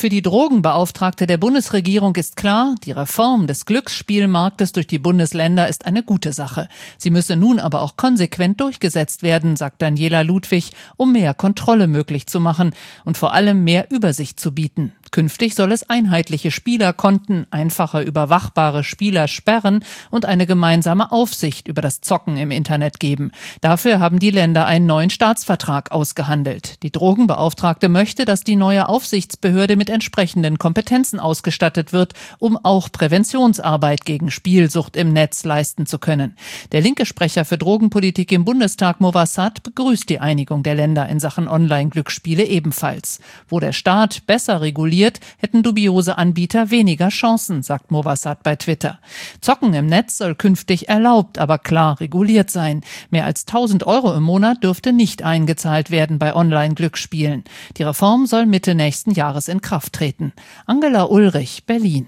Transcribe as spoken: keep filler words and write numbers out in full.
Für die Drogenbeauftragte der Bundesregierung ist klar, die Reform des Glücksspielmarktes durch die Bundesländer ist eine gute Sache. Sie müsse nun aber auch konsequent durchgesetzt werden, sagt Daniela Ludwig, um mehr Kontrolle möglich zu machen und vor allem mehr Übersicht zu bieten. Künftig soll es einheitliche Spielerkonten, einfacher überwachbare Spielersperren und eine gemeinsame Aufsicht über das Zocken im Internet geben. Dafür haben die Länder einen neuen Staatsvertrag ausgehandelt. Die Drogenbeauftragte möchte, dass die neue Aufsichtsbehörde mit entsprechenden Kompetenzen ausgestattet wird, um auch Präventionsarbeit gegen Spielsucht im Netz leisten zu können. Der linke Sprecher für Drogenpolitik im Bundestag, Movassat, begrüßt die Einigung der Länder in Sachen Online-Glücksspiele ebenfalls. Wo der Staat besser reguliert, hätten dubiose Anbieter weniger Chancen, sagt Movassat bei Twitter. Zocken im Netz soll künftig erlaubt, aber klar reguliert sein. Mehr als tausend Euro im Monat dürfte nicht eingezahlt werden bei Online-Glücksspielen. Die Reform soll Mitte nächsten Jahres in Kraft treten. Angela Ulrich, Berlin.